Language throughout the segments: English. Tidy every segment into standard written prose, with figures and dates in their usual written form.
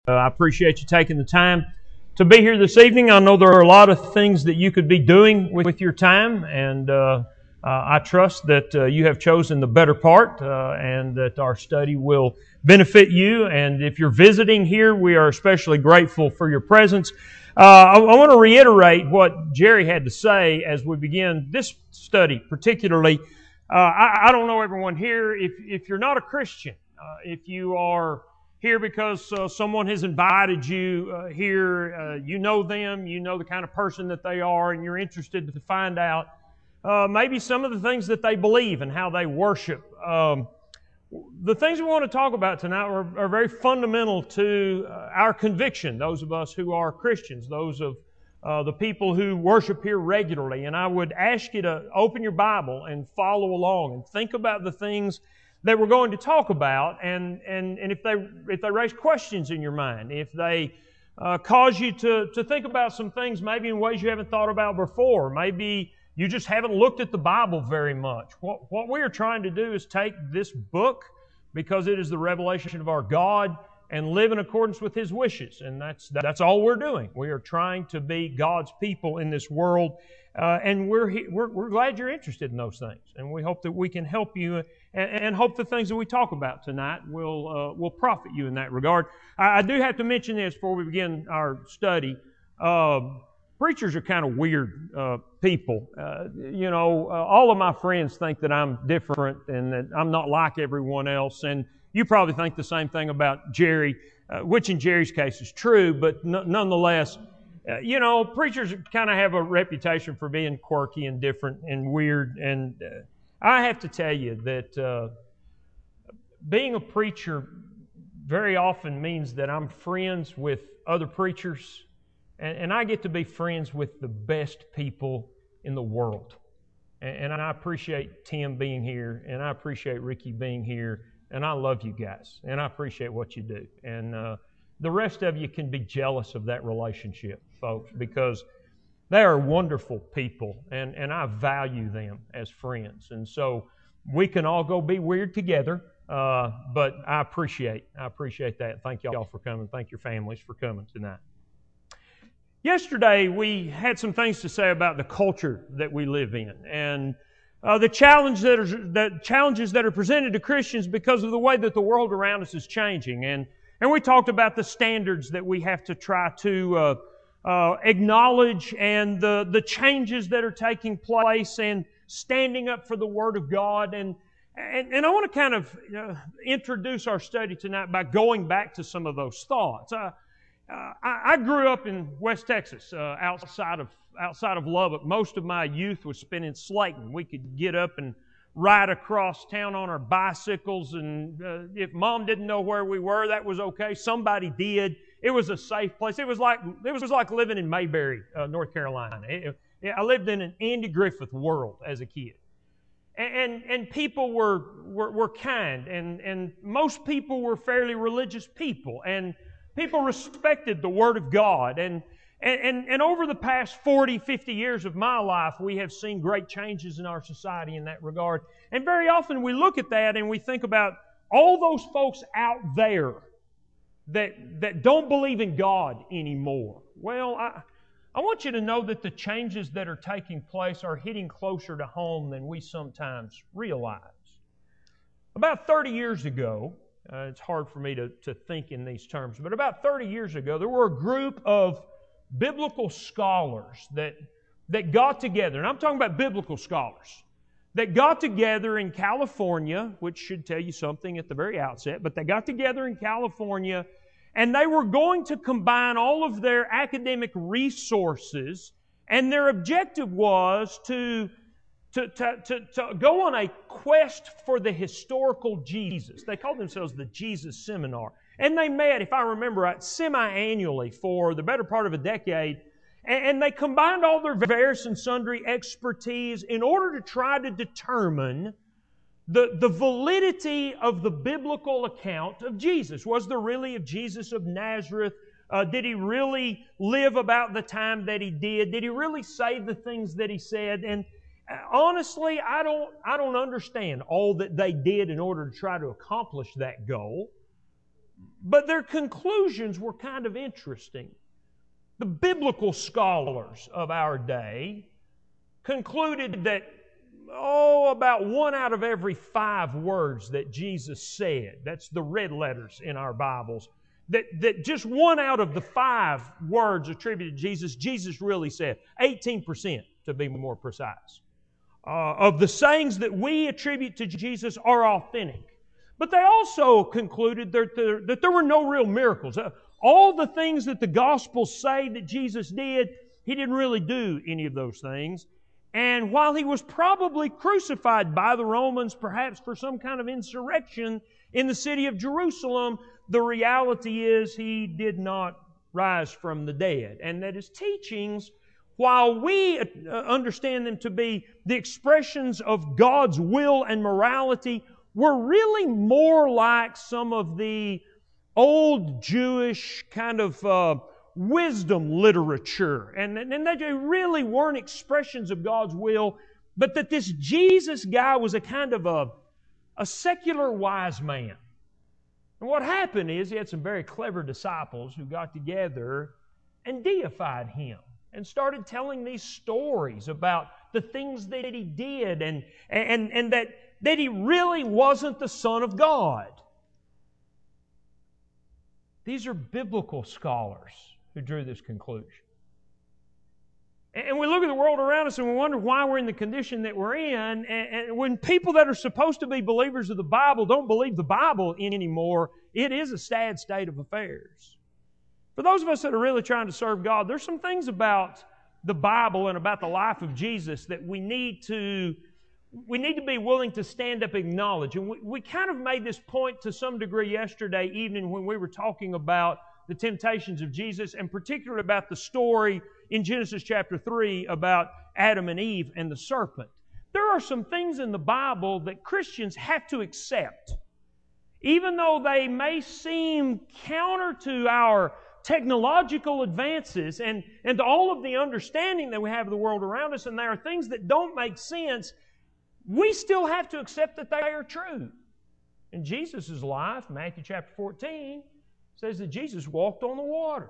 I appreciate you taking the time to be here this evening. I know there are a lot of things that you could be doing with your time, and I trust that you have chosen the better part and that our study will benefit you. And if you're visiting here, we are especially grateful for your presence. I want to reiterate what Jerry had to say as we begin this study, particularly. I don't know everyone here. If you're not a Christian, if you are here because someone has invited you here, you know them, you know the kind of person that they are, and you're interested to find out maybe some of the things that they believe and how they worship. The things we want to talk about tonight are very fundamental to our conviction, those of us who are Christians, those of the people who worship here regularly. And I would ask you to open your Bible and follow along and think about the things that we're going to talk about, and if they raise questions in your mind, if they cause you to think about some things maybe in ways you haven't thought about before, maybe you just haven't looked at the Bible very much. What we are trying to do is take this book, because it is the revelation of our God, and live in accordance with His wishes, and that's all we're doing. We are trying to be God's people in this world, and we're glad you're interested in those things, and we hope that we can help you, and hope the things that we talk about tonight will profit you in that regard. I do have to mention this before we begin our study. Preachers are kind of weird people. All of my friends think that I'm different and that I'm not like everyone else, and you probably think the same thing about Jerry, which in Jerry's case is true, but nonetheless, preachers kind of have a reputation for being quirky and different and weird, and I have to tell you that being a preacher very often means that I'm friends with other preachers, and I get to be friends with the best people in the world. And I appreciate Tim being here, and I appreciate Ricky being here, and I love you guys, and I appreciate what you do. And the rest of you can be jealous of that relationship, folks, because they are wonderful people, and I value them as friends. And so we can all go be weird together, but I appreciate that. Thank y'all for coming. Thank your families for coming tonight. Yesterday, we had some things to say about the culture that we live in, and the challenges that are presented to Christians because of the way that the world around us is changing. And we talked about the standards that we have to try to acknowledge, and the changes that are taking place, and standing up for the Word of God. And I want to kind of introduce our study tonight by going back to some of those thoughts. I grew up in West Texas, outside of Lubbock. Most of my youth was spent in Slayton. We could get up and ride across town on our bicycles, and if Mom didn't know where we were, that was okay. Somebody did. It was a safe place. It was like living in Mayberry, North Carolina. I lived in an Andy Griffith world as a kid, and people were kind, and most people were fairly religious people, and people respected the Word of God. And over the past 40, 50 years of my life, we have seen great changes in our society in that regard. And very often we look at that and we think about all those folks out there that don't believe in God anymore. Well, I want you to know that the changes that are taking place are hitting closer to home than we sometimes realize. About 30 years ago, it's hard for me to think in these terms, but about 30 years ago, there were a group of biblical scholars that got together, and I'm talking about biblical scholars, that got together in California, which should tell you something at the very outset, but they got together in California, and they were going to combine all of their academic resources, and their objective was to go on a quest for the historical Jesus. They called themselves the Jesus Seminar. And they met, if I remember right, semi-annually for the better part of a decade. And they combined all their various and sundry expertise in order to try to determine the validity of the biblical account of Jesus. Was there really a Jesus of Nazareth? Did He really live about the time that He did? Did He really say the things that He said? And honestly, I don't understand all that they did in order to try to accomplish that goal. but their conclusions were kind of interesting. The biblical scholars of our day concluded that, about 1 out of every 5 words that Jesus said, that's the red letters in our Bibles, that just 1 out of the 5 words attributed to Jesus really said. 18%, to be more precise, of the sayings that we attribute to Jesus are authentic. But they also concluded that there were no real miracles. All the things that the Gospels say that Jesus did, He didn't really do any of those things. And while He was probably crucified by the Romans, perhaps for some kind of insurrection in the city of Jerusalem, the reality is He did not rise from the dead. And that His teachings, while we understand them to be the expressions of God's will and morality, were really more like some of the old Jewish kind of wisdom literature. And they really weren't expressions of God's will, but that this Jesus guy was a kind of a secular wise man. And what happened is he had some very clever disciples who got together and deified Him and started telling these stories about the things that He did and that He really wasn't the Son of God. These are biblical scholars who drew this conclusion. And we look at the world around us and we wonder why we're in the condition that we're in. And when people that are supposed to be believers of the Bible don't believe the Bible anymore, it is a sad state of affairs. For those of us that are really trying to serve God, there's some things about the Bible and about the life of Jesus that we need to be willing to stand up and acknowledge. And we kind of made this point to some degree yesterday evening when we were talking about the temptations of Jesus, and particularly about the story in Genesis chapter 3 about Adam and Eve and the serpent. There are some things in the Bible that Christians have to accept. Even though they may seem counter to our technological advances and to all of the understanding that we have of the world around us, and there are things that don't make sense, we still have to accept that they are true. In Jesus' life, Matthew chapter 14, says that Jesus walked on the water.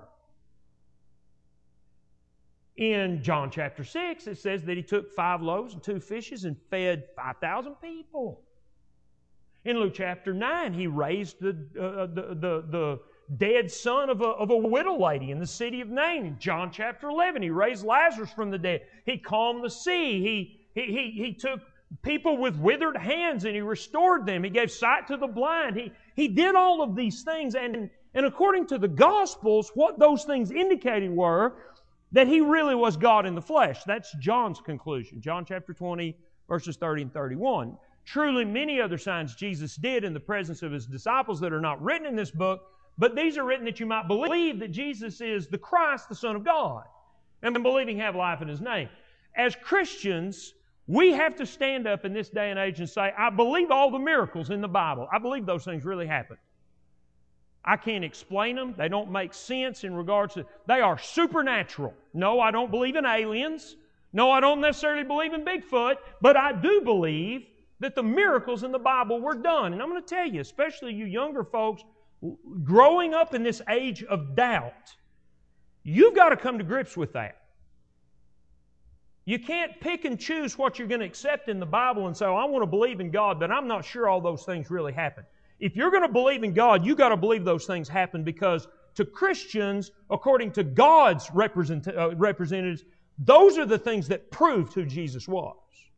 In John chapter 6, it says that He took 5 loaves and 2 fishes and fed 5,000 people. In Luke chapter 9, He raised the dead son of a widow lady in the city of Nain. In John chapter 11, He raised Lazarus from the dead. He calmed the sea. He took people with withered hands and He restored them. He gave sight to the blind. He did all of these things. And according to the Gospels, what those things indicated were that He really was God in the flesh. That's John's conclusion. John chapter 20, verses 30 and 31. Truly, many other signs Jesus did in the presence of His disciples that are not written in this book, but these are written that you might believe that Jesus is the Christ, the Son of God, and believing have life in His name. As Christians, we have to stand up in this day and age and say, I believe all the miracles in the Bible. I believe those things really happened. I can't explain them. They don't make sense in regards to... They are supernatural. No, I don't believe in aliens. No, I don't necessarily believe in Bigfoot. But I do believe that the miracles in the Bible were done. And I'm going to tell you, especially you younger folks, growing up in this age of doubt, you've got to come to grips with that. You can't pick and choose what you're going to accept in the Bible and say, I want to believe in God, but I'm not sure all those things really happen. If you're going to believe in God, you've got to believe those things happen, because to Christians, according to God's representatives, those are the things that proved who Jesus was.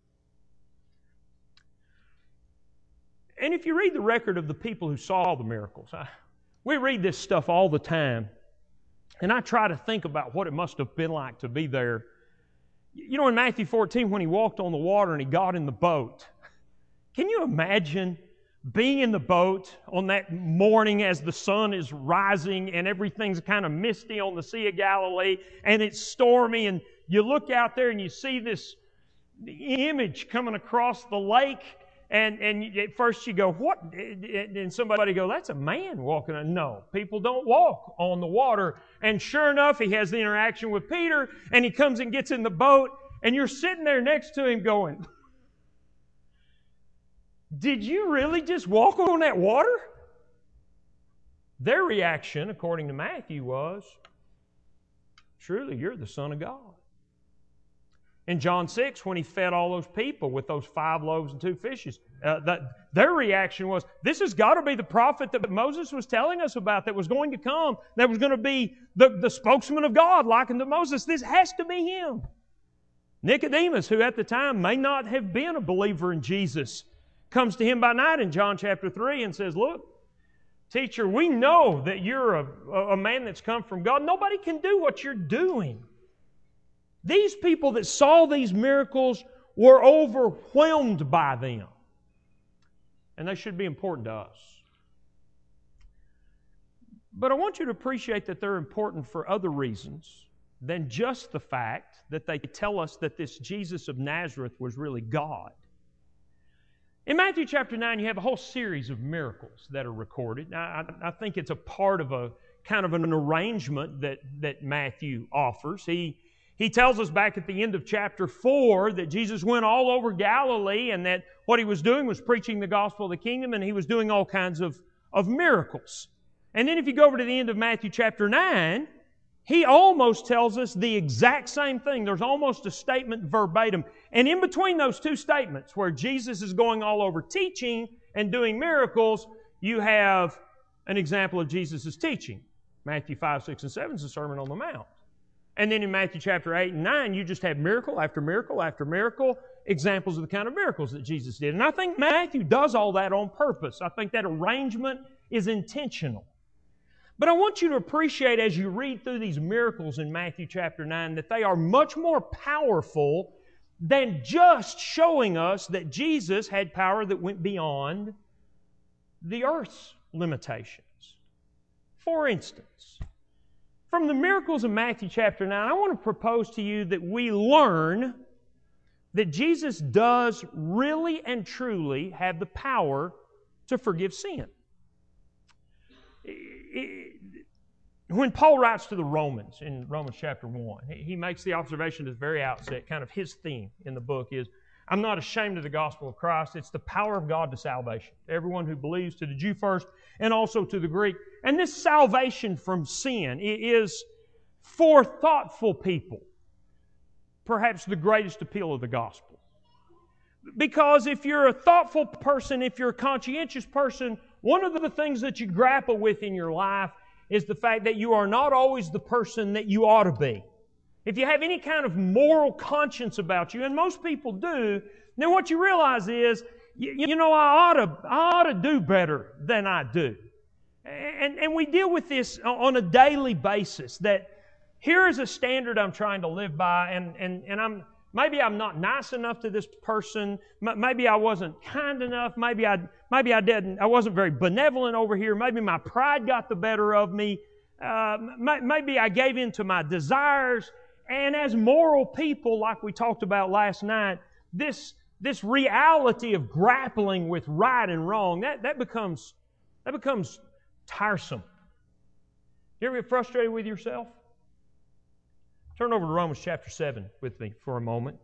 And if you read the record of the people who saw the miracles, we read this stuff all the time, and I try to think about what it must have been like to be there. You know, in Matthew 14, when He walked on the water and He got in the boat, can you imagine being in the boat on that morning as the sun is rising and everything's kind of misty on the Sea of Galilee and it's stormy, and you look out there and you see this image coming across the lake, and at first you go, what? And somebody go, that's a man walking on. No, people don't walk on the water. And sure enough, He has the interaction with Peter, and he comes and gets in the boat, and you're sitting there next to him going, did you really just walk on that water? Their reaction, according to Matthew, was, "Truly, you're the Son of God." In John 6, when He fed all those people with those 5 loaves and 2 fishes, their reaction was, "This has got to be the prophet that Moses was telling us about, that was going to come, that was going to be the spokesman of God, likened to Moses. This has to be Him." Nicodemus, who at the time may not have been a believer in Jesus, comes to Him by night in John chapter 3 and says, "Look, Teacher, we know that you're a man that's come from God. Nobody can do what you're doing." These people that saw these miracles were overwhelmed by them. And they should be important to us. But I want you to appreciate that they're important for other reasons than just the fact that they tell us that this Jesus of Nazareth was really God. In Matthew chapter 9, you have a whole series of miracles that are recorded. Now, I think it's a part of a kind of an arrangement that Matthew offers. He tells us back at the end of chapter 4 that Jesus went all over Galilee and that what He was doing was preaching the gospel of the kingdom, and He was doing all kinds of miracles. And then if you go over to the end of Matthew chapter 9, He almost tells us the exact same thing. There's almost a statement verbatim. And in between those two statements, where Jesus is going all over teaching and doing miracles, you have an example of Jesus' teaching. Matthew 5, 6, and 7 is the Sermon on the Mount. And then in Matthew chapter 8 and 9, you just have miracle after miracle after miracle, examples of the kind of miracles that Jesus did. And I think Matthew does all that on purpose. I think that arrangement is intentional. But I want you to appreciate as you read through these miracles in Matthew chapter 9 that they are much more powerful than just showing us that Jesus had power that went beyond the earth's limitations. For instance, from the miracles of Matthew chapter 9, I want to propose to you that we learn that Jesus does really and truly have the power to forgive sin. When Paul writes to the Romans in Romans chapter 1, he makes the observation at the very outset, kind of his theme in the book is, "I'm not ashamed of the gospel of Christ. It's the power of God to salvation. Everyone who believes, to the Jew first and also to the Greek." And this salvation from sin is, for thoughtful people, perhaps the greatest appeal of the gospel. Because if you're a thoughtful person, if you're a conscientious person, one of the things that you grapple with in your life is the fact that you are not always the person that you ought to be. If you have any kind of moral conscience about you, and most people do, then what you realize is, I ought to do better than I do. And we deal with this on a daily basis, that here is a standard I'm trying to live by, and maybe I'm not nice enough to this person. Maybe I wasn't kind enough. Maybe I wasn't very benevolent over here. Maybe my pride got the better of me. Maybe I gave in to my desires. And as moral people, like we talked about last night, this reality of grappling with right and wrong, that becomes tiresome. You ever get frustrated with yourself? Turn over to Romans chapter 7 with me for a moment.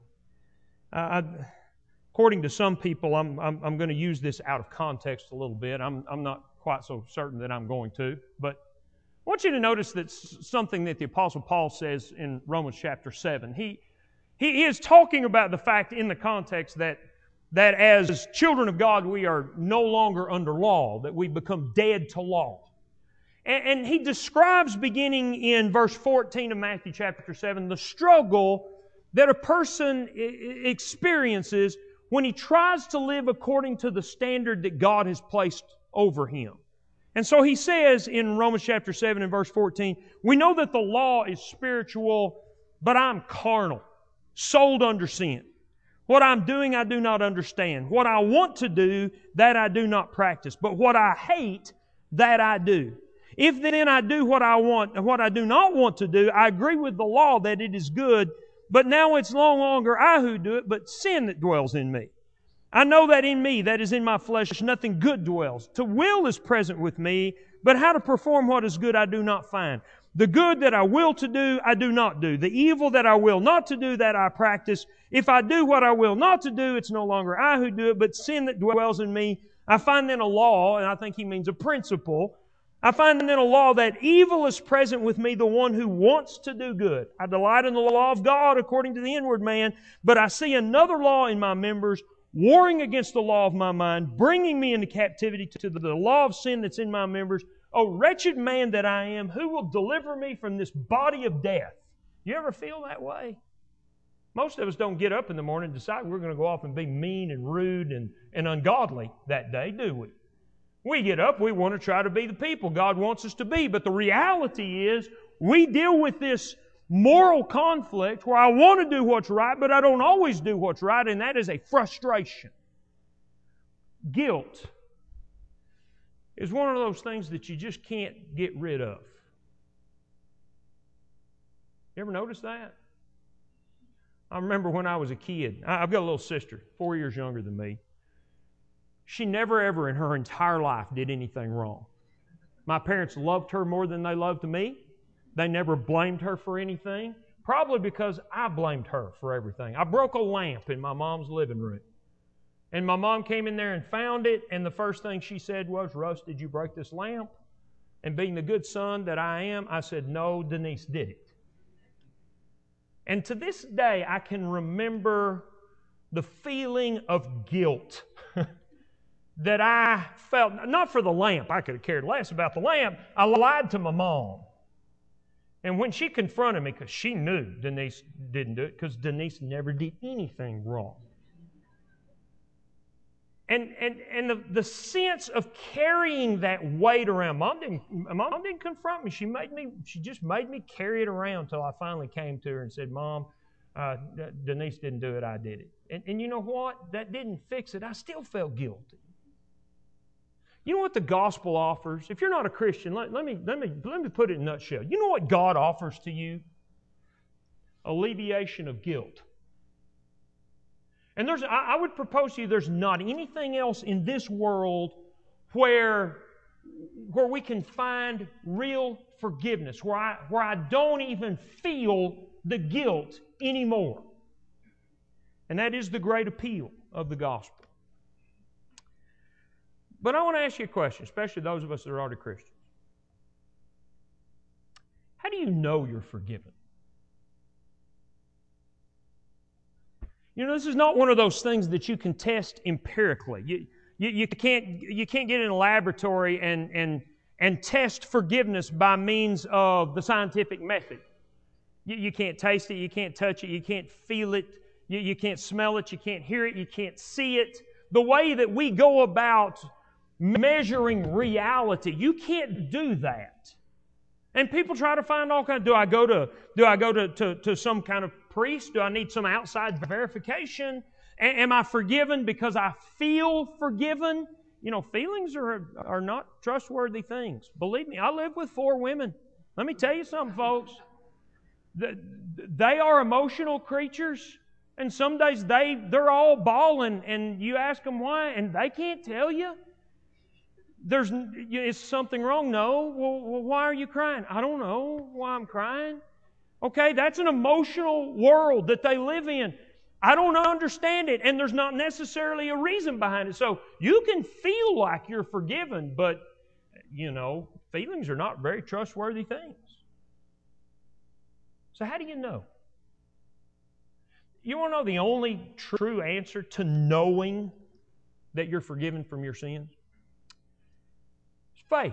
According to some people, I'm going to use this out of context a little bit. I'm not quite so certain that I'm going to, but I want you to notice that something that the Apostle Paul says in Romans chapter 7. He is talking about the fact in the context that as children of God we are no longer under law, that we become dead to law. And he describes, beginning in verse 14 of Matthew chapter 7, the struggle that a person experiences when he tries to live according to the standard that God has placed over him. And so he says in Romans chapter 7 and verse 14, "We know that the law is spiritual, but I'm carnal, sold under sin. What I'm doing I do not understand. What I want to do, that I do not practice. But what I hate, that I do. If then I do what I want and what I do not want to do, I agree with the law that it is good, but now it's no longer I who do it, but sin that dwells in me. I know that in me, that is in my flesh, nothing good dwells. To will is present with me, but how to perform what is good I do not find. The good that I will to do, I do not do. The evil that I will not to do, that I practice. If I do what I will not to do, it's no longer I who do it, but sin that dwells in me. I find then a law," and I think he means a principle, I find in a law that evil is present with me, the one who wants to do good. I delight in the law of God according to the inward man, but I see another law in my members, warring against the law of my mind, bringing me into captivity to the law of sin that's in my members. O wretched man that I am, who will deliver me from this body of death? You ever feel that way? Most of us don't get up in the morning and decide we're going to go off and be mean and rude and ungodly that day, do we? We get up, we want to try to be the people God wants us to be. But the reality is, we deal with this moral conflict where I want to do what's right, but I don't always do what's right, and that is a frustration. Guilt is one of those things that you just can't get rid of. You ever notice that? I remember when I was a kid. I've got a little sister, 4 years younger than me. She never ever in her entire life did anything wrong. My parents loved her more than they loved me. They never blamed her for anything, probably because I blamed her for everything. I broke a lamp in my mom's living room. And my mom came in there and found it, and the first thing she said was, "Russ, did you break this lamp?" And being the good son that I am, I said, "No, Denise did it." And to this day, I can remember the feeling of guilt that I felt, not for the lamp. I could have cared less about the lamp. I lied to my mom. And when she confronted me, because she knew Denise didn't do it, because Denise never did anything wrong. And the sense of carrying that weight around. Mom didn't confront me. She just made me carry it around until I finally came to her and said, "Mom, Denise didn't do it, I did it." And you know what? That didn't fix it. I still felt guilty. You know what the gospel offers? If you're not a Christian, let me put it in a nutshell. You know what God offers to you? Alleviation of guilt. And I would propose to you there's not anything else in this world where we can find real forgiveness, where I don't even feel the guilt anymore. And that is the great appeal of the gospel. But I want to ask you a question, especially those of us that are already Christians. How do you know you're forgiven? You know, this is not one of those things that you can test empirically. You can't get in a laboratory and test forgiveness by means of the scientific method. You can't taste it, you can't touch it, you can't feel it, you can't smell it, you can't hear it, you can't see it. The way that we go about measuring reality, you can't do that. And people try to find all kinds. Do I go to some kind of priest? Do I need some outside verification? Am I forgiven because I feel forgiven? You know, feelings are not trustworthy things. Believe me, I live with 4 women. Let me tell you something, folks. They are emotional creatures, and some days they're all bawling, and you ask them why, and they can't tell you. Is something wrong? No. Well, why are you crying? I don't know why I'm crying. Okay, that's an emotional world that they live in. I don't understand it, and there's not necessarily a reason behind it. So you can feel like you're forgiven, but, you know, feelings are not very trustworthy things. So how do you know? You want to know the only true answer to knowing that you're forgiven from your sins? It's faith.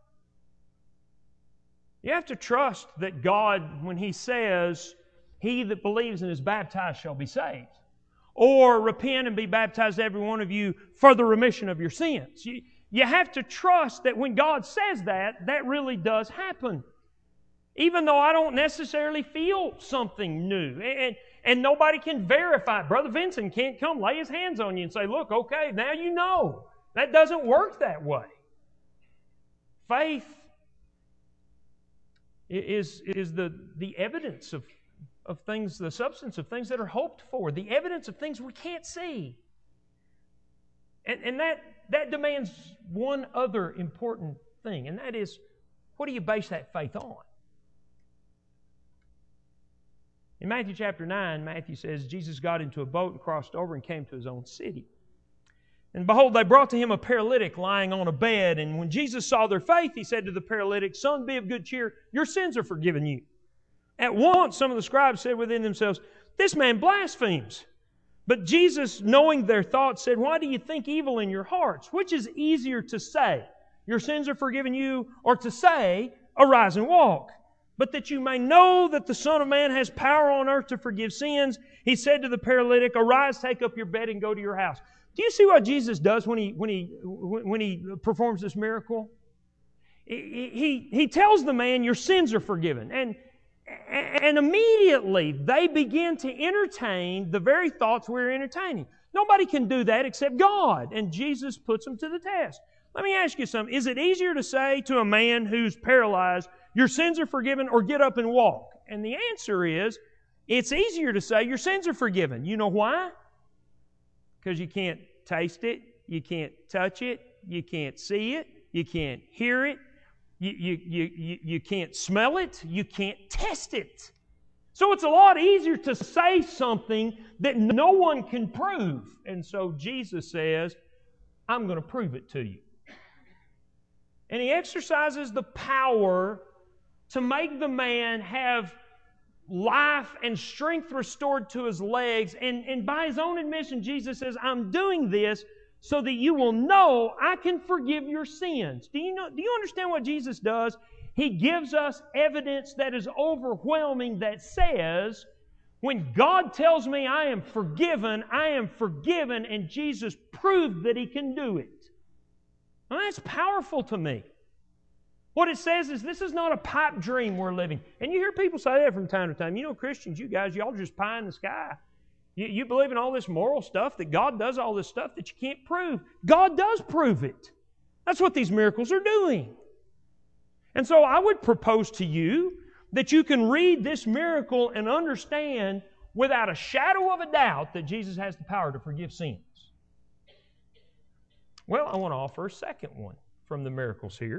You have to trust that God, when He says, "He that believes and is baptized shall be saved," or "Repent and be baptized every one of you for the remission of your sins." You have to trust that when God says that, that really does happen. Even though I don't necessarily feel something new. And nobody can verify it. Brother Vincent can't come lay his hands on you and say, "Look, okay, now you know." That doesn't work that way. Faith is the evidence of things, the substance of things that are hoped for, the evidence of things we can't see. And that demands one other important thing, and that is, what do you base that faith on? In Matthew chapter 9, Matthew says, Jesus got into a boat and crossed over and came to His own city. And behold, they brought to him a paralytic lying on a bed. And when Jesus saw their faith, he said to the paralytic, Son, be of good cheer. Your sins are forgiven you. At once, some of the scribes said within themselves, This man blasphemes. But Jesus, knowing their thoughts, said, Why do you think evil in your hearts? Which is easier to say, Your sins are forgiven you, or to say, Arise and walk? But that you may know that the Son of Man has power on earth to forgive sins, he said to the paralytic, Arise, take up your bed, and go to your house. Do you see what Jesus does when he performs this miracle? He tells the man, Your sins are forgiven. And immediately they begin to entertain the very thoughts we're entertaining. Nobody can do that except God. And Jesus puts them to the test. Let me ask you something. Is it easier to say to a man who's paralyzed, Your sins are forgiven, or get up and walk? And the answer is, it's easier to say your sins are forgiven. You know why? Because you can't taste it, you can't touch it, you can't see it, you can't hear it, you can't smell it, you can't test it. So it's a lot easier to say something that no one can prove. And so Jesus says, I'm going to prove it to you. And He exercises the power to make the man have life and strength restored to his legs. And by His own admission, Jesus says, I'm doing this so that you will know I can forgive your sins. Do you understand what Jesus does? He gives us evidence that is overwhelming that says, when God tells me I am forgiven, and Jesus proved that He can do it. Now, that's powerful to me. What it says is this is not a pipe dream we're living. And you hear people say that from time to time. You know, Christians, you guys, y'all just pie in the sky. You believe in all this moral stuff, that God does all this stuff that you can't prove. God does prove it. That's what these miracles are doing. And so I would propose to you that you can read this miracle and understand without a shadow of a doubt that Jesus has the power to forgive sins. Well, I want to offer a second one from the miracles here.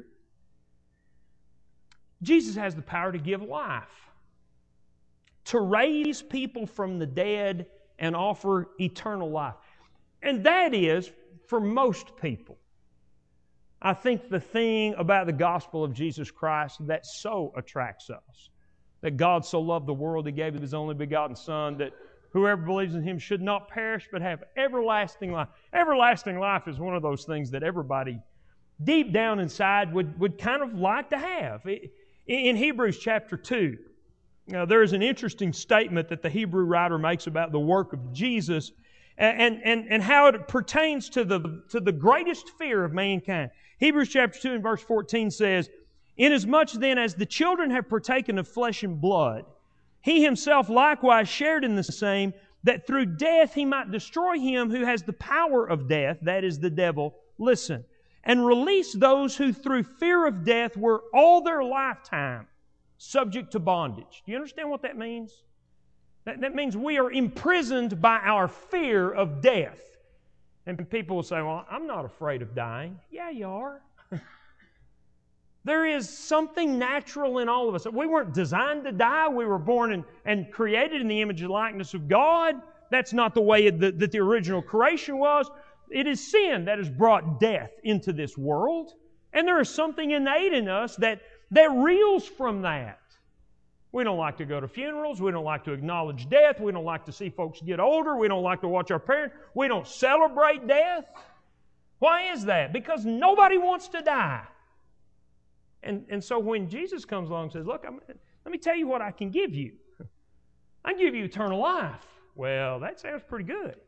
Jesus has the power to give life, to raise people from the dead and offer eternal life. And that is, for most people, I think the thing about the gospel of Jesus Christ that so attracts us, that God so loved the world He gave His only begotten Son, that whoever believes in Him should not perish but have everlasting life. Everlasting life is one of those things that everybody deep down inside would kind of like to have. In Hebrews chapter 2, there is an interesting statement that the Hebrew writer makes about the work of Jesus and how it pertains to the greatest fear of mankind. Hebrews chapter 2 and verse 14 says, Inasmuch then as the children have partaken of flesh and blood, He Himself likewise shared in the same, that through death He might destroy him who has the power of death, that is the devil, listen, and release those who through fear of death were all their lifetime subject to bondage. Do you understand what that means? That means we are imprisoned by our fear of death. And people will say, well, I'm not afraid of dying. Yeah, you are. There is something natural in all of us. We weren't designed to die. We were born and created in the image and likeness of God. That's not the way that the original creation was. It is sin that has brought death into this world. And there is something innate in us that reels from that. We don't like to go to funerals. We don't like to acknowledge death. We don't like to see folks get older. We don't like to watch our parents. We don't celebrate death. Why is that? Because nobody wants to die. And so when Jesus comes along and says, look, let me tell you what I can give you. I can give you eternal life. Well, that sounds pretty good.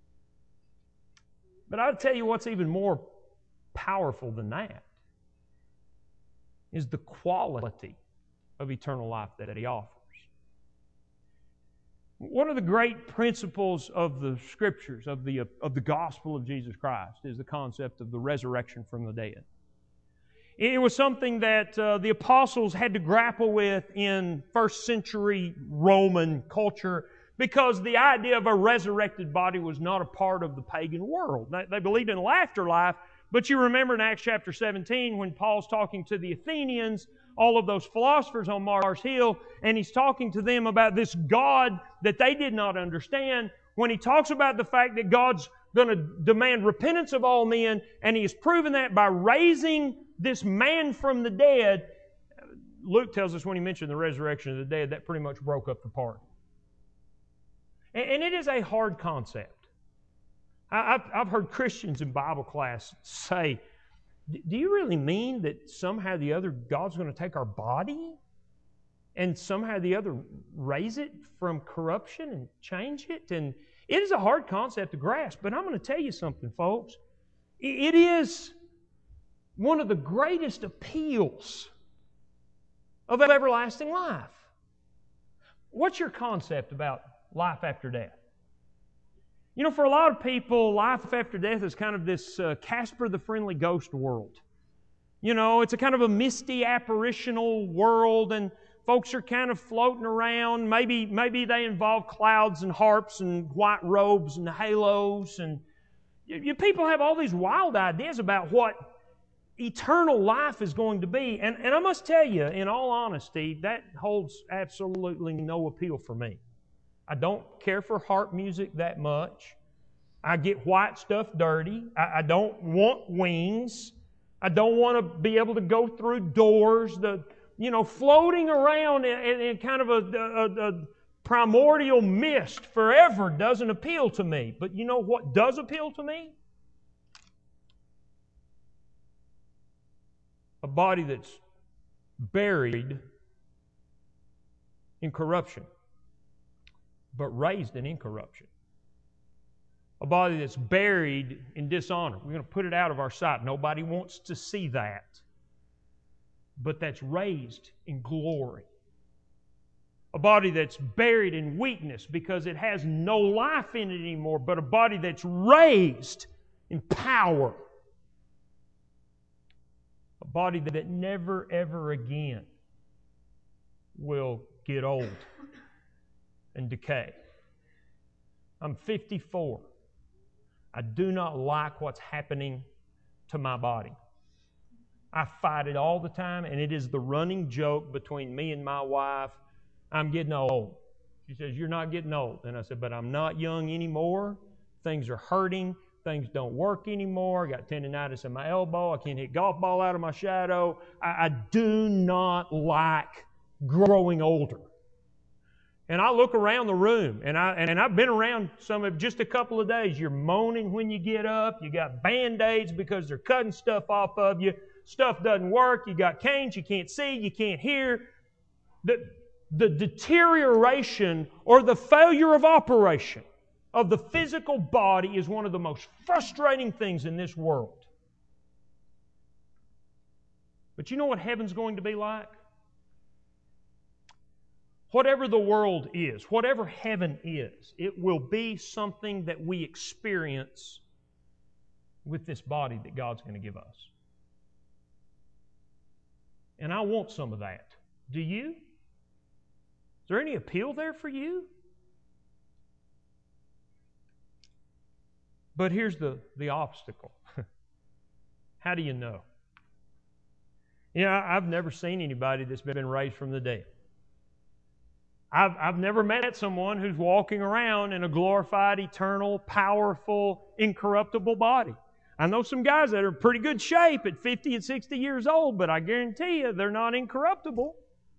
But I'll tell you what's even more powerful than that is the quality of eternal life that He offers. One of the great principles of the Scriptures, of the gospel of Jesus Christ, is the concept of the resurrection from the dead. It was something that the apostles had to grapple with in first century Roman culture because the idea of a resurrected body was not a part of the pagan world. They believed in an afterlife, but you remember in Acts chapter 17 when Paul's talking to the Athenians, all of those philosophers on Mars Hill, and he's talking to them about this God that they did not understand. When he talks about the fact that God's going to demand repentance of all men, and He has proven that by raising this man from the dead. Luke tells us when he mentioned the resurrection of the dead, that pretty much broke up the party. And it is a hard concept. I've heard Christians in Bible class say, do you really mean that somehow or the other God's going to take our body and somehow or the other raise it from corruption and change it? And it is a hard concept to grasp, but I'm going to tell you something, folks. It is one of the greatest appeals of everlasting life. What's your concept about life after death? You know, for a lot of people, life after death is kind of this Casper the Friendly Ghost world. You know, it's a kind of a misty apparitional world, and folks are kind of floating around. Maybe they involve clouds and harps and white robes and halos. And people have all these wild ideas about what eternal life is going to be. And I must tell you, in all honesty, that holds absolutely no appeal for me. I don't care for harp music that much. I get white stuff dirty. I don't want wings. I don't want to be able to go through doors. Floating around in kind of a primordial mist forever doesn't appeal to me. But you know what does appeal to me? A body that's buried in corruption, but raised in incorruption. A body that's buried in dishonor. We're going to put it out of our sight. Nobody wants to see that. But that's raised in glory. A body that's buried in weakness because it has no life in it anymore, but a body that's raised in power. A body that never, ever again will get old and decay. I'm 54. I do not like what's happening to my body. I fight it all the time, and it is the running joke between me and my wife. I'm getting old. She says, you're not getting old. And I said, but I'm not young anymore. Things are hurting. Things don't work anymore. I got tendonitis in my elbow. I can't hit golf ball out of my shadow. I do not like growing older. And I look around the room, and I've been around some of just a couple of days. You're moaning when you get up. You got Band-Aids because they're cutting stuff off of you. Stuff doesn't work. You got canes. You can't see. You can't hear. The deterioration or the failure of operation of the physical body is one of the most frustrating things in this world. But you know what heaven's going to be like? Whatever the world is, whatever heaven is, it will be something that we experience with this body that God's going to give us. And I want some of that. Do you? Is there any appeal there for you? But here's the obstacle. How do you know? I've never seen anybody that's been raised from the dead. I've never met someone who's walking around in a glorified, eternal, powerful, incorruptible body. I know some guys that are in pretty good shape at 50 and 60 years old, but I guarantee you they're not incorruptible.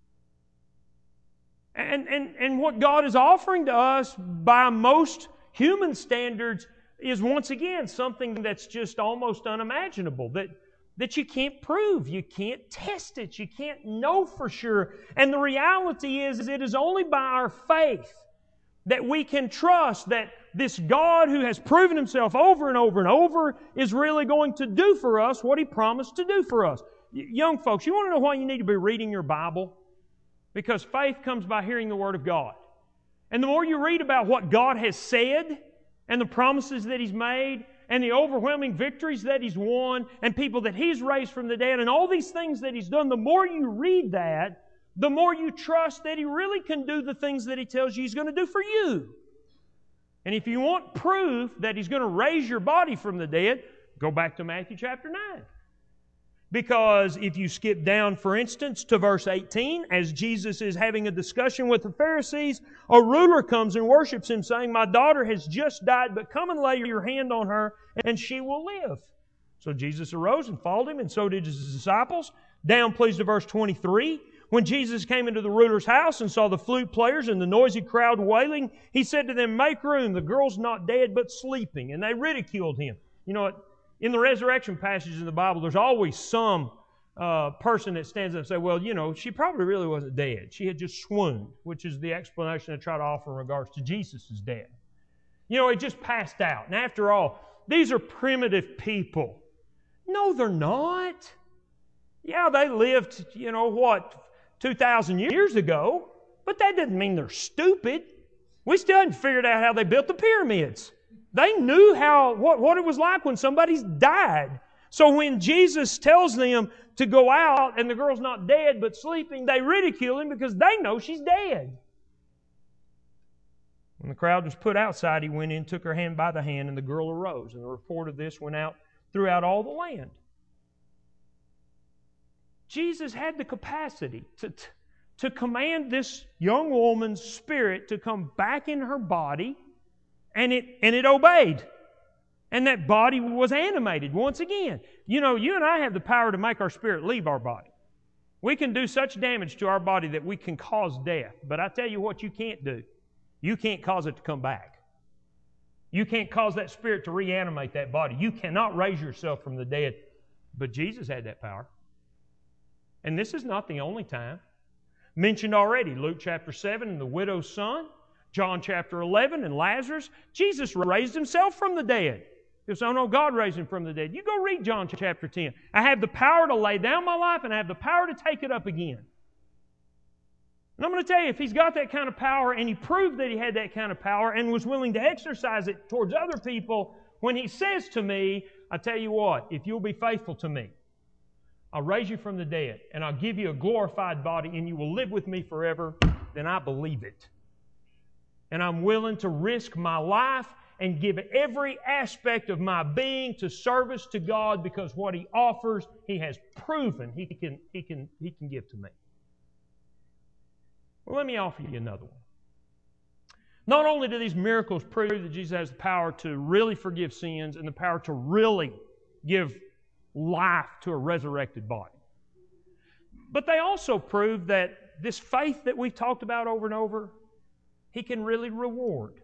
And what God is offering to us by most human standards is once again something that's just almost unimaginable, that you can't prove, you can't test it, you can't know for sure. And the reality is it is only by our faith that we can trust that this God who has proven Himself over and over and over is really going to do for us what He promised to do for us. Young folks, you want to know why you need to be reading your Bible? Because faith comes by hearing the Word of God. And the more you read about what God has said and the promises that He's made and the overwhelming victories that He's won and people that He's raised from the dead and all these things that He's done, the more you read that, the more you trust that He really can do the things that He tells you He's going to do for you. And if you want proof that He's going to raise your body from the dead, go back to Matthew chapter 9. Because if you skip down, for instance, to verse 18, as Jesus is having a discussion with the Pharisees, a ruler comes and worships Him, saying, "My daughter has just died, but come and lay your hand on her, and she will live." So Jesus arose and followed Him, and so did His disciples. Down, please, to verse 23. When Jesus came into the ruler's house and saw the flute players and the noisy crowd wailing, He said to them, "Make room, the girl's not dead, but sleeping." And they ridiculed Him. You know what? In the resurrection passages in the Bible, there's always some person that stands up and says, "Well, you know, she probably really wasn't dead. She had just swooned," which is the explanation I try to offer in regards to Jesus' death. You know, it just passed out. And after all, these are primitive people. No, they're not. Yeah, they lived, 2,000 years ago, but that doesn't mean they're stupid. We still haven't figured out how they built the pyramids. They knew what it was like when somebody's died. So when Jesus tells them to go out and the girl's not dead but sleeping, they ridicule Him because they know she's dead. When the crowd was put outside, He went in, took her hand by the hand, and the girl arose. And the report of this went out throughout all the land. Jesus had the capacity to command this young woman's spirit to come back in her body, and it obeyed. And that body was animated once again. You know, you and I have the power to make our spirit leave our body. We can do such damage to our body that we can cause death. But I tell you what you can't do. You can't cause it to come back. You can't cause that spirit to reanimate that body. You cannot raise yourself from the dead. But Jesus had that power. And this is not the only time. Mentioned already, Luke chapter 7 and the widow's son, John chapter 11 and Lazarus. Jesus raised Himself from the dead. You say, "Oh no, God raised Him from the dead." You go read John chapter 10. I have the power to lay down my life and I have the power to take it up again. And I'm going to tell you, if He's got that kind of power, and He proved that He had that kind of power and was willing to exercise it towards other people, when He says to me, I tell you what, if you'll be faithful to me, I'll raise you from the dead, and I'll give you a glorified body, and you will live with me forever, then I believe it. And I'm willing to risk my life and give every aspect of my being to service to God, because what He offers, He has proven He can give to me. Well, let me offer you another one. Not only do these miracles prove that Jesus has the power to really forgive sins and the power to really give life to a resurrected body, but they also prove that this faith that we've talked about over and over, He can really reward.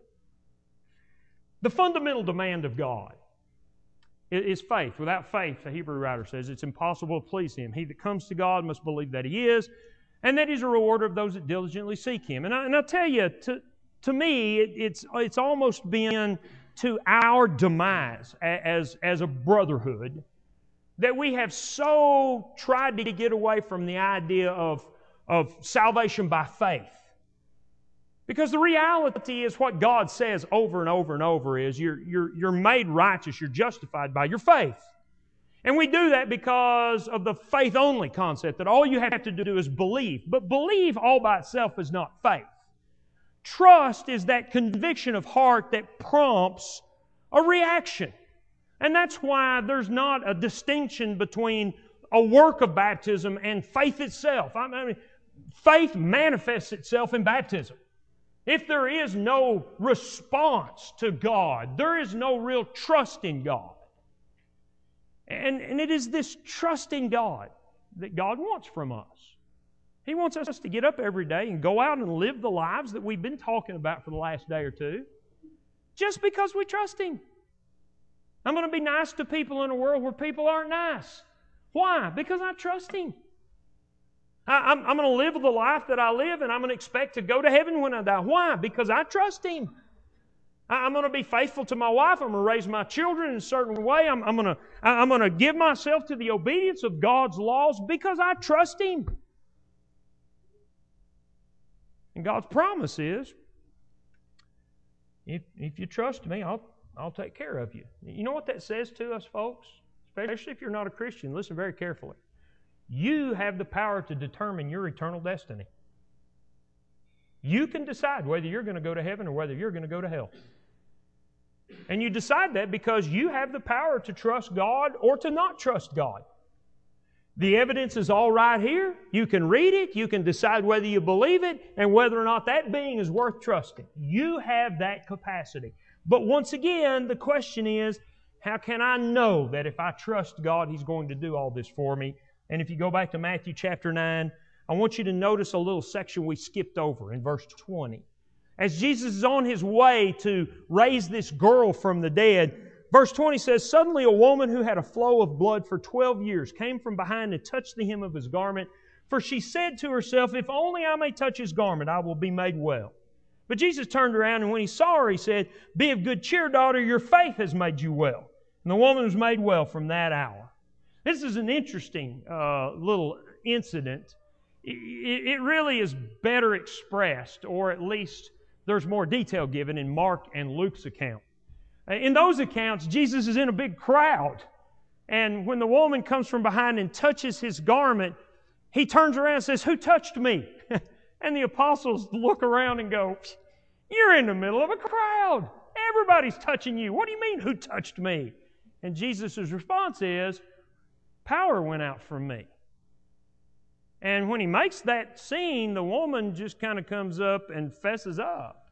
The fundamental demand of God is faith. Without faith, the Hebrew writer says, it's impossible to please Him. He that comes to God must believe that He is, and that He's a rewarder of those that diligently seek Him. And I tell you, to me, it's almost been to our demise as a brotherhood that we have so tried to get away from the idea of salvation by faith. Because the reality is what God says over and over and over is you're made righteous, you're justified by your faith. And we do that because of the faith-only concept, that all you have to do is believe. But believe all by itself is not faith. Trust is that conviction of heart that prompts a reaction. And that's why there's not a distinction between a work of baptism and faith itself. I mean, faith manifests itself in baptism. If there is no response to God, there is no real trust in God. And it is this trust in God that God wants from us. He wants us to get up every day and go out and live the lives that we've been talking about for the last day or two, just because we trust Him. I'm going to be nice to people in a world where people aren't nice. Why? Because I trust Him. I'm going to live the life that I live, and I'm going to expect to go to heaven when I die. Why? Because I trust Him. I'm going to be faithful to my wife. I'm going to raise my children in a certain way. I'm going to give myself to the obedience of God's laws because I trust Him. And God's promise is, if you trust me, I'll take care of you. You know what that says to us, folks? Especially if you're not a Christian. Listen very carefully. You have the power to determine your eternal destiny. You can decide whether you're going to go to heaven or whether you're going to go to hell. And you decide that because you have the power to trust God or to not trust God. The evidence is all right here. You can read it. You can decide whether you believe it and whether or not that being is worth trusting. You have that capacity. But once again, the question is, how can I know that if I trust God, He's going to do all this for me? And if you go back to Matthew chapter 9, I want you to notice a little section we skipped over in verse 20. As Jesus is on His way to raise this girl from the dead, verse 20 says, "Suddenly a woman who had a flow of blood for 12 years came from behind and touched the hem of His garment. For she said to herself, 'If only I may touch His garment, I will be made well.' But Jesus turned around, and when He saw her, He said, 'Be of good cheer, daughter, your faith has made you well.' And the woman was made well from that hour." This is an interesting little incident. It really is better expressed, or at least there's more detail given in Mark and Luke's account. In those accounts, Jesus is in a big crowd. And when the woman comes from behind and touches His garment, He turns around and says, "Who touched me?" And the apostles look around and go, "You're in the middle of a crowd. Everybody's touching you. What do you mean, who touched me?" And Jesus' response is, "Power went out from me." And when He makes that scene, the woman just kind of comes up and fesses up.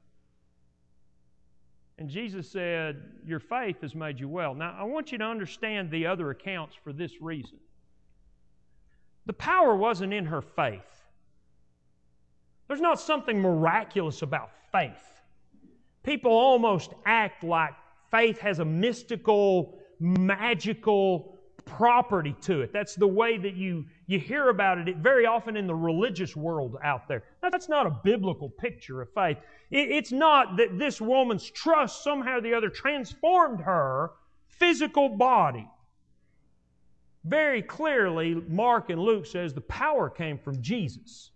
And Jesus said, "Your faith has made you well." Now, I want you to understand the other accounts for this reason. The power wasn't in her faith. There's not something miraculous about faith. People almost act like faith has a mystical, magical property to it. That's the way that you hear about it very often in the religious world out there. Now, that's not a biblical picture of faith. It's not that this woman's trust somehow or the other transformed her physical body. Very clearly, Mark and Luke says the power came from Jesus.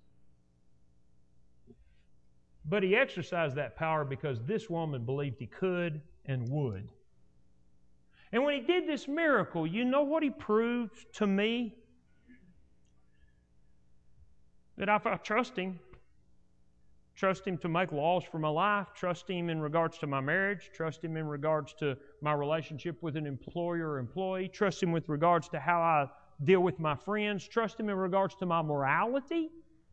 But He exercised that power because this woman believed He could and would. And when He did this miracle, you know what He proved to me? That if I trust Him to make laws for my life, trust Him in regards to my marriage, trust Him in regards to my relationship with an employer or employee, trust Him with regards to how I deal with my friends, trust Him in regards to my morality,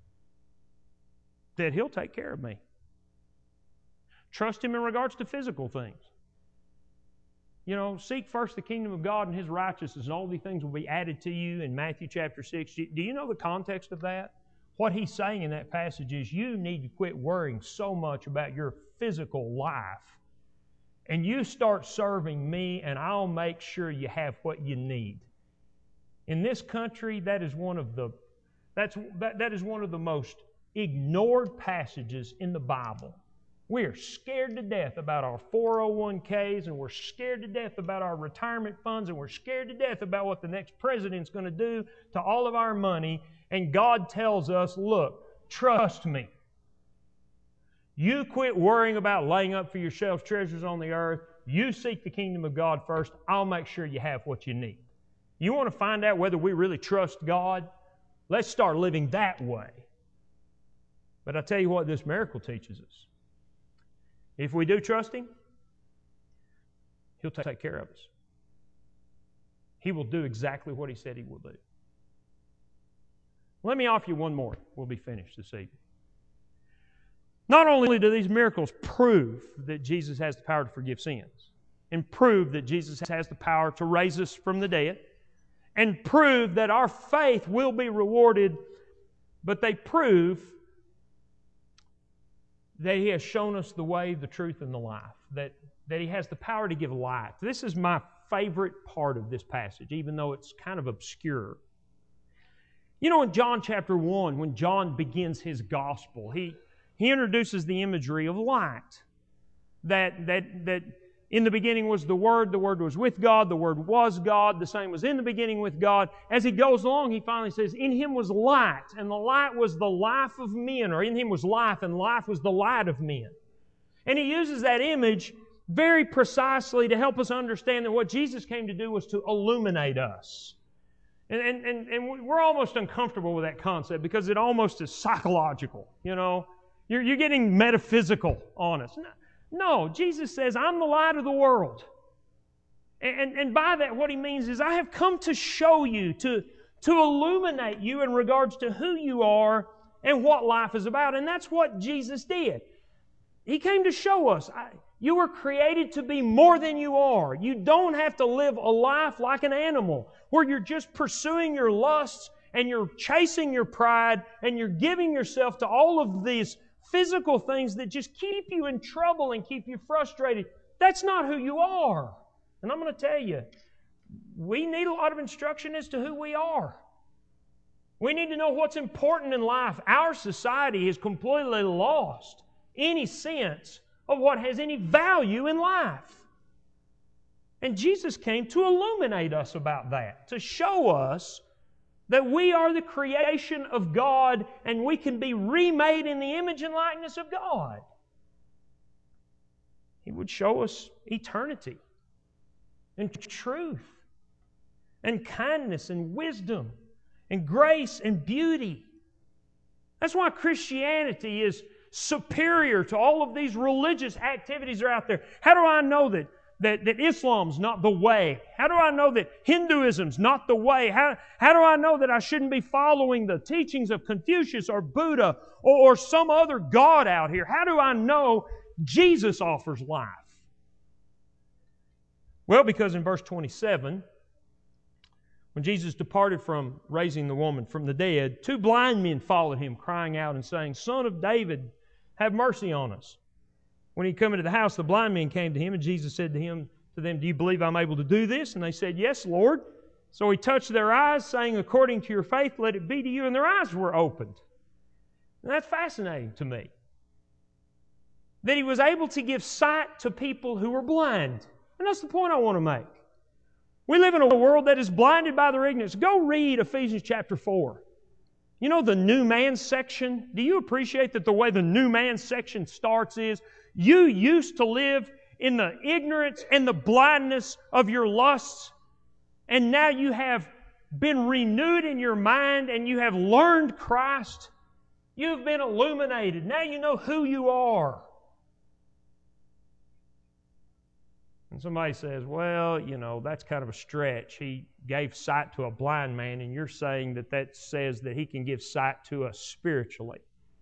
that He'll take care of me. Trust Him in regards to physical things. You know, seek first the kingdom of God and His righteousness, and all these things will be added to you in Matthew chapter 6. Do you know the context of that? What He's saying in that passage is you need to quit worrying so much about your physical life, and you start serving Me, and I'll make sure you have what you need. In this country, that is one of the most ignored passages in the Bible. We are scared to death about our 401ks, and we're scared to death about our retirement funds, and we're scared to death about what the next president's going to do to all of our money. And God tells us, look, trust Me. You quit worrying about laying up for yourselves treasures on the earth. You seek the kingdom of God first. I'll make sure you have what you need. You want to find out whether we really trust God? Let's start living that way. But I tell you what this miracle teaches us. If we do trust Him, He'll take care of us. He will do exactly what He said He will do. Let me offer you one more. We'll be finished this evening. Not only do these miracles prove that Jesus has the power to forgive sins, and prove that Jesus has the power to raise us from the dead, and prove that our faith will be rewarded, but they prove that He has shown us the way, the truth, and the life. That He has the power to give life. This is my favorite part of this passage, even though it's kind of obscure. You know, in John chapter 1, when John begins his gospel, he introduces the imagery of light. That in the beginning was the Word was with God, the Word was God, the same was in the beginning with God. As he goes along, he finally says, in Him was light, and the light was the life of men, or in Him was life, and life was the light of men. And he uses that image very precisely to help us understand that what Jesus came to do was to illuminate us. And we're almost uncomfortable with that concept because it almost is psychological, you know. You're getting metaphysical on us. No, Jesus says, I'm the light of the world. And by that, what He means is, I have come to show you, to illuminate you in regards to who you are and what life is about. And that's what Jesus did. He came to show us, you were created to be more than you are. You don't have to live a life like an animal, where you're just pursuing your lusts and you're chasing your pride and you're giving yourself to all of these physical things that just keep you in trouble and keep you frustrated. That's not who you are. And I'm going to tell you, we need a lot of instruction as to who we are. We need to know what's important in life. Our society has completely lost any sense of what has any value in life. And Jesus came to illuminate us about that, to show us that we are the creation of God and we can be remade in the image and likeness of God. He would show us eternity and truth and kindness and wisdom and grace and beauty. That's why Christianity is superior to all of these religious activities that are out there. How do I know that Islam's not the way? How do I know that Hinduism's not the way? How do I know that I shouldn't be following the teachings of Confucius or Buddha or some other God out here? How do I know Jesus offers life? Well, because in verse 27, when Jesus departed from raising the woman from the dead, 2 blind men followed Him, crying out and saying, Son of David, have mercy on us. When He come into the house, the blind men came to Him, and Jesus said to them, Do you believe I'm able to do this? And they said, Yes, Lord. So He touched their eyes, saying, According to your faith, let it be to you. And their eyes were opened. And that's fascinating to me. That He was able to give sight to people who were blind. And that's the point I want to make. We live in a world that is blinded by their ignorance. Go read Ephesians chapter 4. You know the new man section? Do you appreciate that the way the new man section starts is, you used to live in the ignorance and the blindness of your lusts, and now you have been renewed in your mind and you have learned Christ. You've been illuminated. Now you know who you are. And somebody says, well, that's kind of a stretch. He gave sight to a blind man, and you're saying that says that He can give sight to us spiritually.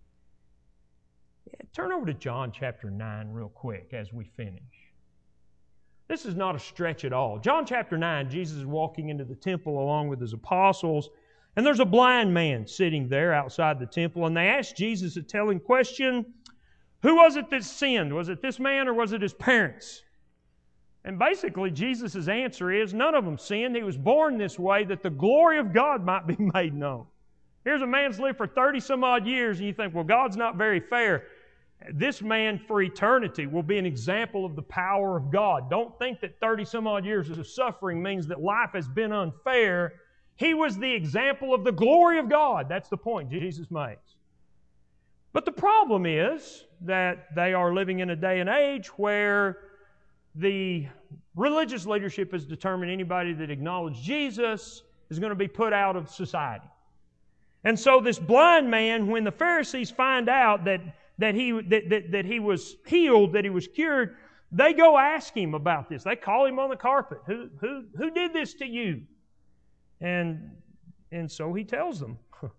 Yeah, turn over to John chapter 9 real quick as we finish. This is not a stretch at all. John chapter 9, Jesus is walking into the temple along with His apostles, and there's a blind man sitting there outside the temple, and they ask Jesus a telling question, who was it that sinned? Was it this man or was it his parents? And basically, Jesus' answer is, none of them sinned. He was born this way that the glory of God might be made known. Here's a man's lived for 30-some-odd years, and you think, well, God's not very fair. This man, for eternity, will be an example of the power of God. Don't think that 30-some-odd years of suffering means that life has been unfair. He was the example of the glory of God. That's the point Jesus makes. But the problem is that they are living in a day and age where the religious leadership has determined anybody that acknowledges Jesus is going to be put out of society. And so this blind man, when the Pharisees find out that he was healed, that he was cured, they go ask him about this. They call him on the carpet. Who did this to you? And so he tells them.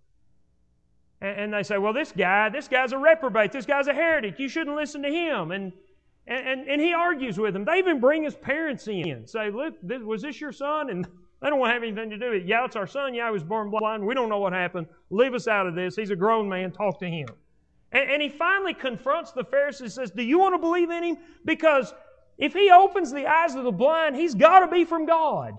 And they say, well, this guy's a reprobate. This guy's a heretic. You shouldn't listen to him. And he argues with them. They even bring his parents in. Say, look, was this your son? And they don't want to have anything to do with it. Yeah, it's our son. Yeah, he was born blind. We don't know what happened. Leave us out of this. He's a grown man. Talk to him. And he finally confronts the Pharisees and says, do you want to believe in him? Because if he opens the eyes of the blind, he's got to be from God.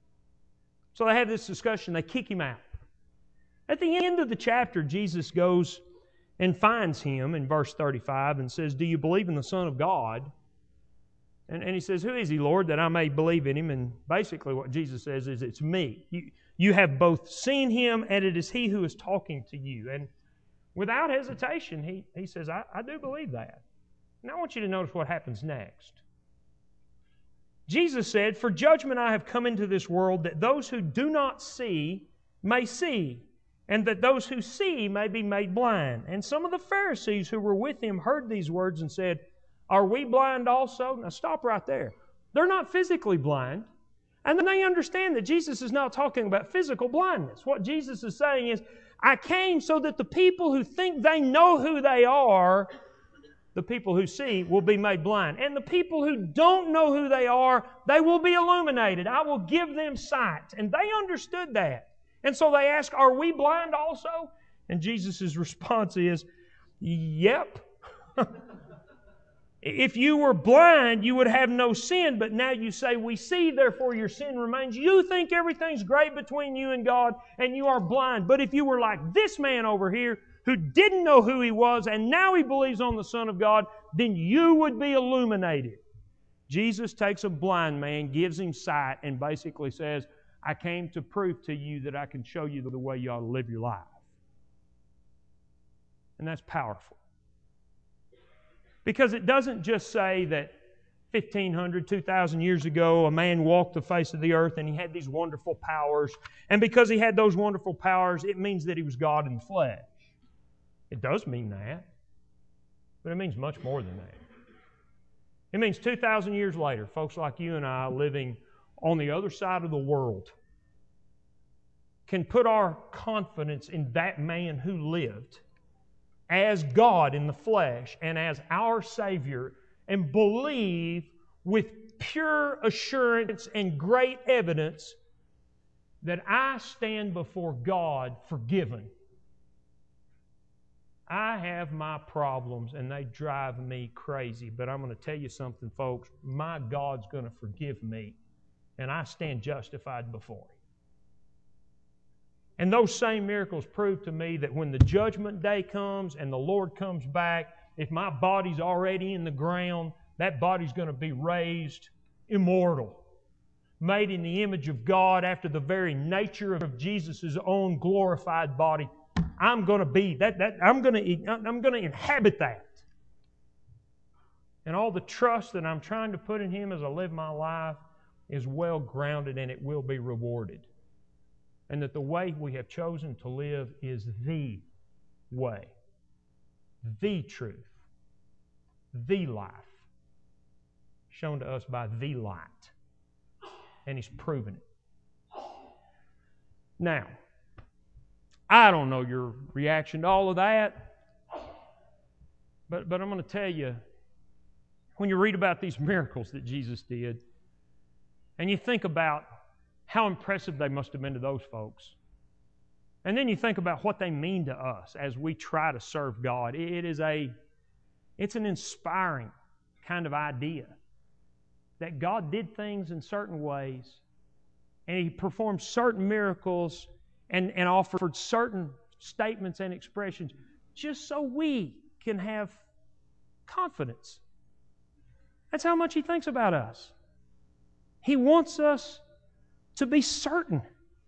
So they have this discussion. They kick him out. At the end of the chapter, Jesus goes and finds him in verse 35 and says, do you believe in the Son of God? And he says, who is he, Lord, that I may believe in him? And basically what Jesus says is, it's me. You have both seen him, and it is he who is talking to you. And without hesitation, he says, I do believe that. And I want you to notice what happens next. Jesus said, for judgment I have come into this world, that those who do not see may see, and that those who see may be made blind. And some of the Pharisees who were with him heard these words and said, are we blind also? Now stop right there. They're not physically blind, And then they understand that Jesus is not talking about physical blindness. What Jesus is saying is, I came so that the people who think they know who they are, the people who see, will be made blind. And the people who don't know who they are, they will be illuminated. I will give them sight. And they understood that. And so they ask, are we blind also? And Jesus' response is, yep. If you were blind, you would have no sin, but now you say, we see, therefore your sin remains. You think everything's great between you and God, and you are blind. But if you were like this man over here, who didn't know who he was, and now he believes on the Son of God, then you would be illuminated. Jesus takes a blind man, gives him sight, and basically says, I came to prove to you that I can show you the way you ought to live your life. And that's powerful. Because it doesn't just say that 1,500, 2,000 years ago, a man walked the face of the earth and he had these wonderful powers. And because he had those wonderful powers, it means that he was God in the flesh. It does mean that. But it means much more than that. It means 2,000 years later, folks like you and I living on the other side of the world can put our confidence in that man who lived as God in the flesh and as our Savior, and believe with pure assurance and great evidence that I stand before God forgiven. I have my problems and they drive me crazy, but I'm going to tell you something, folks. My God's going to forgive me, and I stand justified before Him. And those same miracles prove to me that when the judgment day comes and the Lord comes back, if my body's already in the ground, that body's going to be raised immortal, made in the image of God after the very nature of Jesus' own glorified body. I'm going to be that. I'm going to inhabit that. And all the trust that I'm trying to put in Him as I live my life is well grounded, and it will be rewarded. And that the way we have chosen to live is the way, the truth, the life, shown to us by the light. And He's proven it. Now, I don't know your reaction to all of that, but I'm going to tell you, when you read about these miracles that Jesus did, and you think about how impressive they must have been to those folks. And then you think about what they mean to us as we try to serve God. It's an inspiring kind of idea that God did things in certain ways, and He performed certain miracles and offered certain statements and expressions just so we can have confidence. That's how much He thinks about us. He wants us to be certain.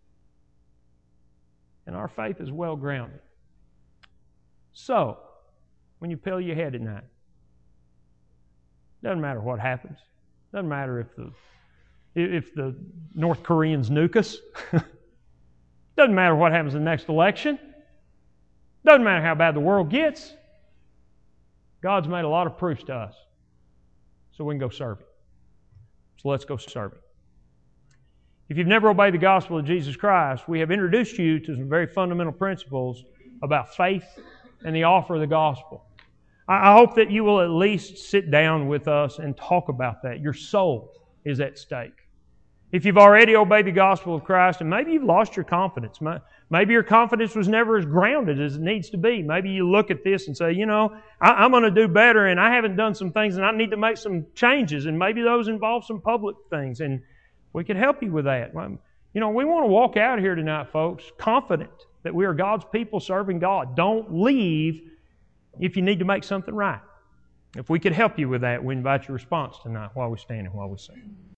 And our faith is well grounded. So, when you peel your head at night, doesn't matter what happens. Doesn't matter if the North Koreans nuke us. Doesn't matter what happens in the next election. Doesn't matter how bad the world gets. God's made a lot of proofs to us, so we can go serve Him. So let's go serve Him. If you've never obeyed the gospel of Jesus Christ, we have introduced you to some very fundamental principles about faith and the offer of the gospel. I hope that you will at least sit down with us and talk about that. Your soul is at stake. If you've already obeyed the gospel of Christ, and maybe you've lost your confidence, maybe your confidence was never as grounded as it needs to be. Maybe you look at this and say, I'm going to do better, and I haven't done some things, and I need to make some changes, and maybe those involve some public things, and we can help you with that. We want to walk out here tonight, folks, confident that we are God's people serving God. Don't leave if you need to make something right. If we could help you with that, we invite your response tonight while we stand and while we sing.